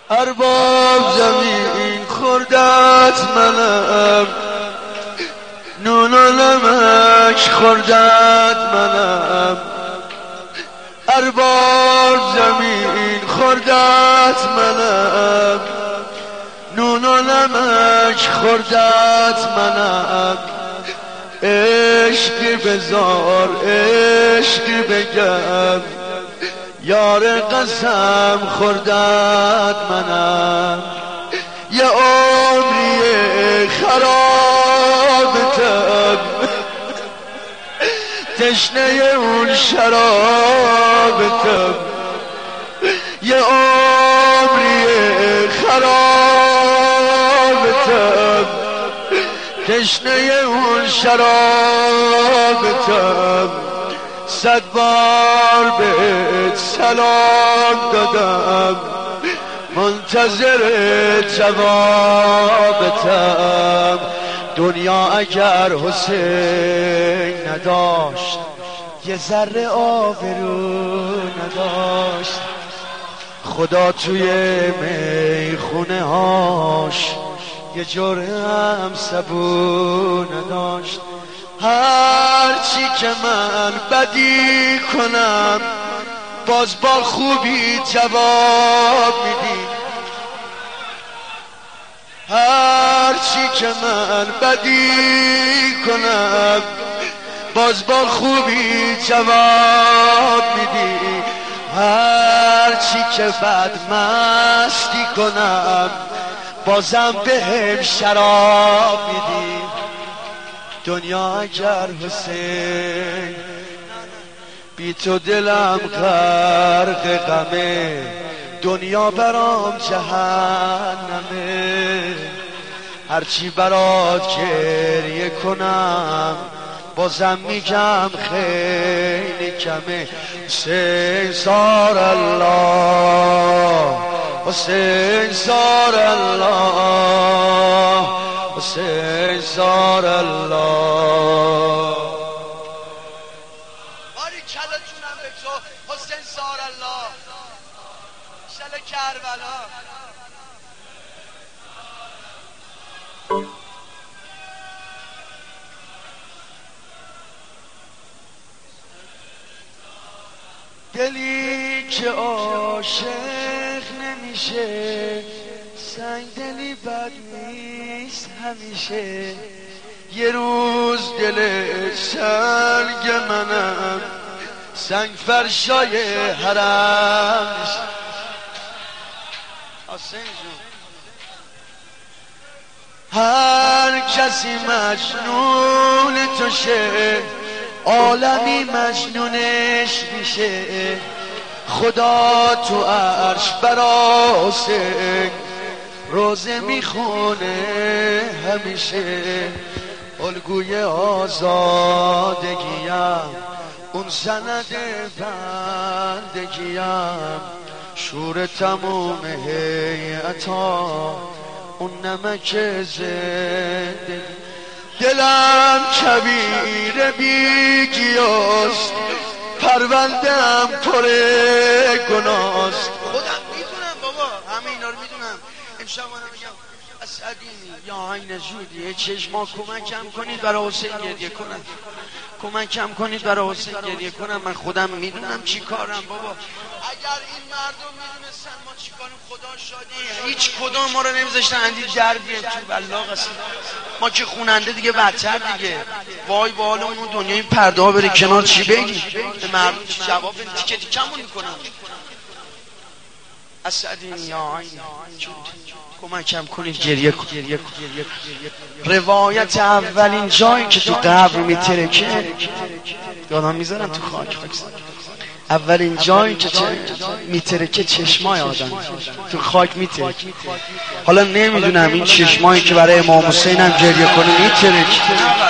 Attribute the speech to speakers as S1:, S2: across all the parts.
S1: ارباب زمین خوردت منم، نون و نمک خوردت منم. ارباب زمین خوردت منم، نون و نمک خوردت منم. عشقی بزار عشقی بگم، یار قسم خوردت منم. یه عمری خرابتم، تشنه اون شرابتم. یه عمری خرابتم، تشنه اون شرابتم. 100 بار بهت سلام دادم، منتظر جوابتم. دنیا اگر حسین نداشت، یه ذره آبرو نداشت. خدا توی میخونه هاش یه جرعه صبور نداشت. هرچی که من بدی کنم، باز با خوبی جواب میدی. هرچی که من بدی کنم، باز با خوبی جواب میدی. هرچی که بد مستی کنم، بازم بهم شراب میدی. دنیا اگر حسین، بی تو دلم غرق غمه. دنیا برام جهنمه، هرچی برات گریه کنم، بازم میگم خیلی کمه. حسین زار الله، حسین زار الله، حسین زار الله.
S2: باری کلتونم به تو حسین زار الله، شل کربلا.
S1: دلی که عاشق نمیشه، سنگ دلی بد نیست همیشه. یه روز دل سنگ منم، سنگ فرشای حرم میشه. هر کسی مجنون توشه، عالمی مجنونش میشه. خدا تو عرش برا حسین روزه میخونه همیشه. الگوی آزادگیم، اون سند بندگیم. شور تموم هیئتا، اون نمک زندگی. دلم کبیر بیگیاست، پروندم پر گناست.
S2: خودم میدونم بابا، همه اینا رو میدونم. امشب من میگم اسعدی یا عین جودی چشما کمکم کنید برای حسین گریه کنم، کمکم کنید برای حسین گریه کنم. من خودم میدونم چی کارم بابا. اگر این مردم میدونستن ما چی کاریم، خدا شادی هیچ کدوم ما رو نمیذاشتن اندی دردیم تو بلاغ. اصلا ما که خوننده دیگه بدتر دیگه. وای با حال اون دنیای پرده ها بره کنار، چی بگی به مردم؟ جواب تیکه تیکمون میکنم. اسعدی یا عین کمکم کنید گریه کن. روایت اولین جایی که تو قبر میترکه، یادم میذارن تو خاک. اولین جایی که میترکه چشمای آدم تو خاک میترکه. حالا نمیدونم این چشمایی که برای امام حسین هم گریه کنه میترکه.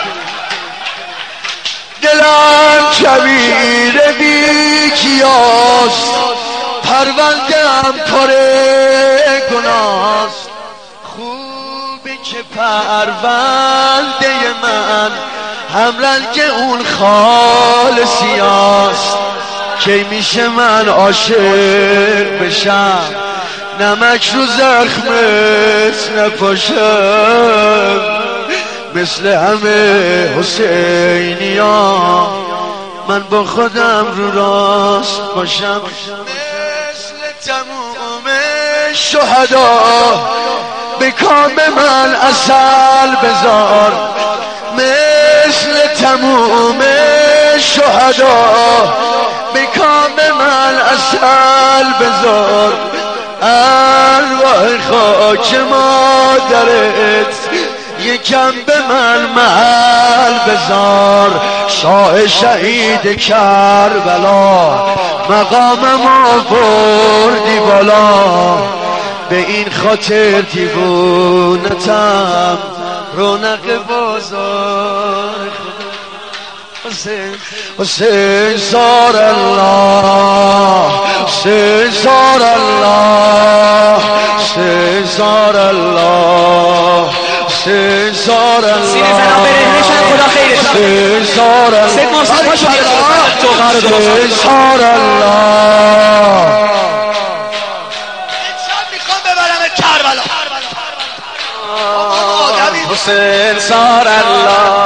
S1: دلم کبیر بیکیاست، پرونده‌ام پر گناست. خوبه که پرونده من همرنگ اون خالصیاست. کی میشه من عاشق بشم، نمک رو زخمت نپاشم مثل همه حسینیان من با خودم رو راست باشم مثل تموم شهدا به کام من عسل بذار مثل تموم شهدا به کام من عسل بذار ارواح خاک مادرت یکم به من محل بذار شاه شهید کربلا مقامم آوردی بالا به این خاطر دیوونتم رونق بازار حسین زار الله حسین زار الله حسین زار الله حسین زار الله
S3: سینه زنان برهنشن خدا خیرت
S1: حسین زار الله حسین زار الله
S2: امشب میخوام ببرم کربلا
S1: حسین زار الله